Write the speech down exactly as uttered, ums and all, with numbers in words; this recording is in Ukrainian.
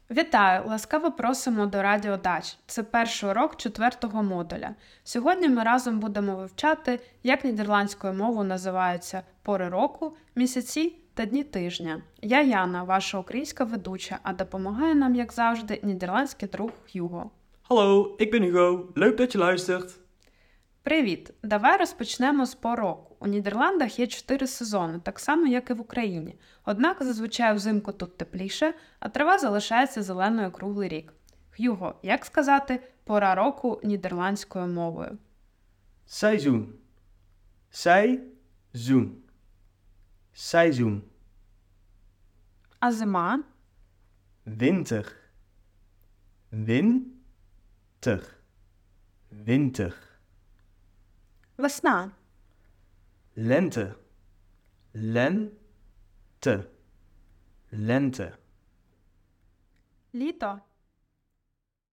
Вітаю! Ласкаво просимо до Радіо Дач. Це перший урок четвертого модуля. Сьогодні ми разом будемо вивчати, як нідерландською мовою називаються пори року, місяці та дні тижня. Я Яна, ваша українська ведуча, а допомагає нам, як завжди, нідерландський друг Хьюго. Hallo, ik ben Hugo. Leuk dat je luistert. Привіт! Давай розпочнемо з пор року. У Нідерландах є чотири сезони, так само, як і в Україні. Однак зазвичай взимку тут тепліше, а трава залишається зеленою круглий рік. Хьюго, як сказати пора року нідерландською мовою? Seizoen. Seizoen. Seizoen. А зима? Winter. Winter. Winter. Весна. Lente. Lente. Lente. Літо?